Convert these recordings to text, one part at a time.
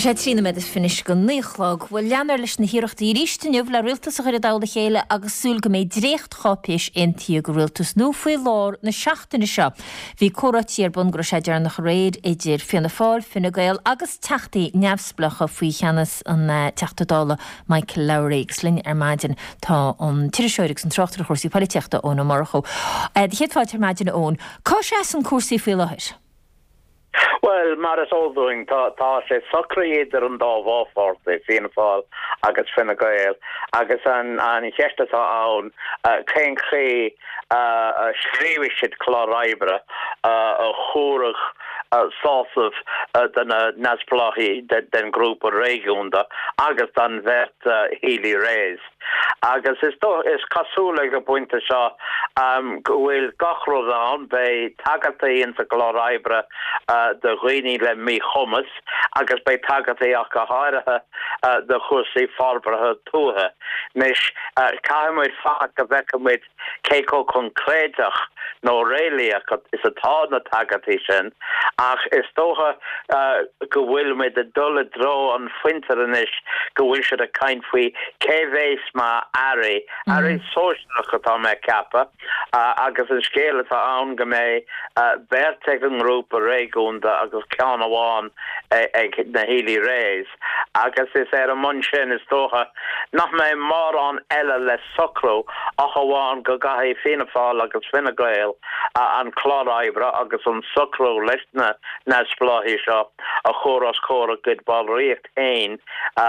sé trína me is finis go níchlog, bhfuil leanar leis na hiíochttaí ríisteniuh le rialtas a chuir dála chéile agus súil go méid drécht chopéis intí go rialtas nó faoi lár na seachtainna seo. Bhí córátíar bun go sé dear nach réad idir Fianna Fáil, Fine Gael agus teachtaí neamhsplacha faoi cheannas an teachtadála Michael Lowry slinn maidin tá an tíiriseoireach san trochttar chósaí politeachta ón marcho. De héadfáid maidin ón, cá sé an cuasaí faoi láthir? Well, mar is óúing tá sé socraíidir an dámháfort é Fianna Fáil agus Fine Gael agus an cheistetá ann cén ché scríbhiisiid chláraibre a chóirich sásamh den naspláí den grúpa réigiúnta agus an bheit hílí réis. Agus is cosúla go buinte seo go bhfuil gachród an bei tagartaí sa chláraibre de roiní le mí chumas agus bei tagartaí ach go háirithe de chusaí fárbrathe túthe. Nis caiimid fach go bhecamid céco concréteach nó réalaach is atá na tagartaí sin ach is tócha go bhfuil mid a dul dro an fuinteanis go bhfuil siad a caint faoi céhhéis má airí sóisiach atá me cappa agus an scéal atá ann go mé berte an grúpa réigiúnta agus ceann amháin ag na hílí réis agus is an mun sin is tócha nach mé mar an eile le socrú ach amháin go gaithí Fianna Fáil agus Fine Gael an chláraibre agus an socrú leis na spláthí seo a chóras córa good ballríocht éin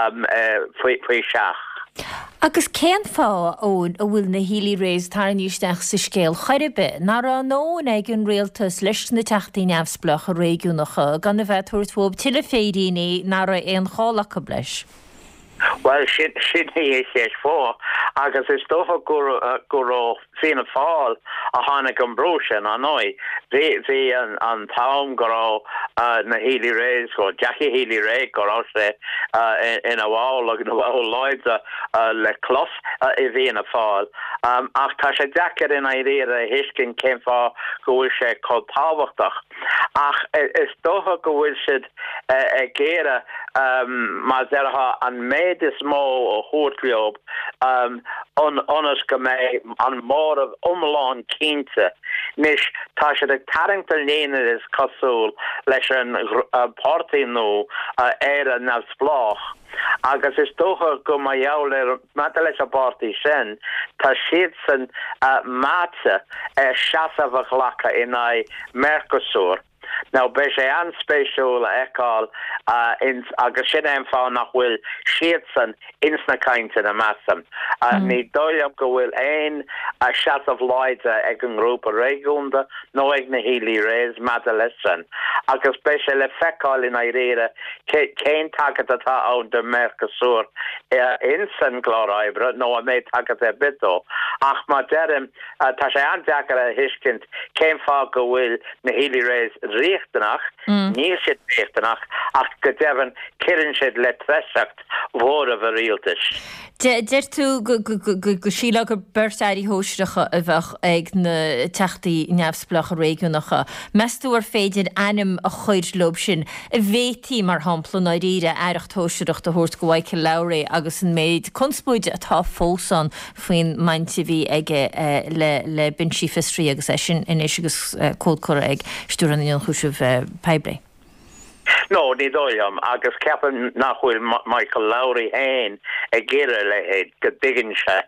faoi seach. Agus cén fá ón a bhfuil na hílí réis tar níosteach sa scéal choiribe, nar an nóin ag an réaltas leis na teachtaí neamhsplach a réigiúnacha gan na bheith tuairtmhób tiile féidirní nar éon chálacha bleis. Well, sin é sé fó agus is tócha go Fianna Fáil a tháinig an brúsin an nói. Bhí an tám go na hílí réis go Jackie Healy Ray go sé in a bháil agus bhil leide le clos I Fianna Fáil. Ach tá sé deacair in éire hiiscin céim fá go bhfuil sé có táhachtach. Ach is tócha go bhfuil siad géire má deartha an méid is mó ó thuirtleob onas go mé an mór of umláin cínte. Nis tá sé ag tarringtar léana is cosúil leis an pártaí nó éire neamhsplách. Agus is tócha go mai jaall mata leis a pártaí sin tá siad san máte seasamhach lacha in Mercosur. Now, be sé anspéisiúil a eáil agus sin éim fá nach bhfuil siad san insna cainte na massam. Ní dóilem go bhfuil éon seasamh leide ag an grúpa réigiúnta nó ag na hílí réis mata leis sin. Agus be sé le feicáil in éire cén tagad atá ann de Mercosur in san chláraibre nó a méid tagad bitó. Ach má derim tá sé andeacar a hiiscint cén fá go bhfuil na hílí réis riechtenach, níl siad riechtenach, ach go devan cirin siad le tresacht mhór a bhríaltas. Deir tú go síla go bursáirí hóisireacha a bheith ag na teachtaí neamhsplach a réigiúnacha. Meú ar féidir anim a chuir lob sin a bhétí mar hampla na ríre aireacht hóisireacht a thuirt go Michael Lowry agus an méid conspúide atá fósan faoin mainte bhí ige le bin sí fistrí agus sin in éisigus códcóra ag stúran in chúisih pebre. No, ní dóilem agus ceapan nach bhfuil Michael Lowry hain a ggéire le héad go diggin se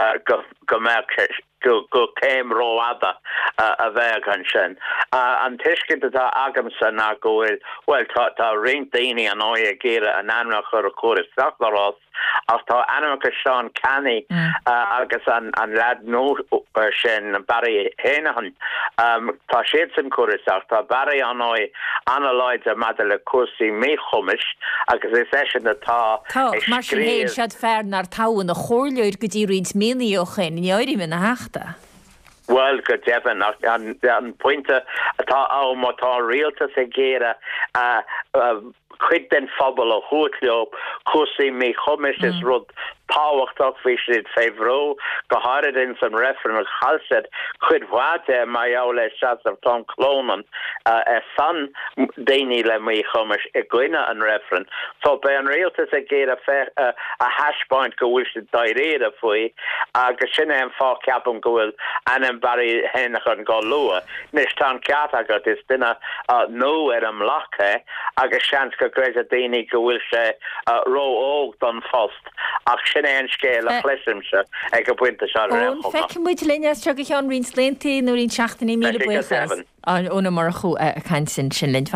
go merc go céim róada a bheith an sin. An tuiscint atá agamsa ná go bhfuil well tá ring daoine an áid a ggéire an anmach ar a chóras seachtarrás ach tá anamachas Sean Canny agus an lad nó sin Barry Héanahan tá siad san chóras tá Barry an áid analáid a mada le cuasaí méchumis agus is sin atá mar sin héon siad fearnar táin a chóirleir go dtí riad mííochain in éirí na heachta. Well, go devan an pointe atá tá rialtas a géire chud den fphobal a thuútleob cuasaí mé chumis is rud táhachtach visid févró go harid in san referen chalsed chud wate mai le shots of Tom Clonan san déine le mé chummers e gwine an referen so be an realtas a gé a hashpoint go wi dairé foi agus sinne en fá capam gohfuil an en bari hennach an go lua nis tan cat agat is dinna no am lache agus chans go gre a déine go bhfuil se ro óg don fost ach sin éon scéil a chléisimse ag go buinte se Feice muid linne tro an rin sléntaí nó rín 16 mí buchas an óna mar chu a caiin sin linn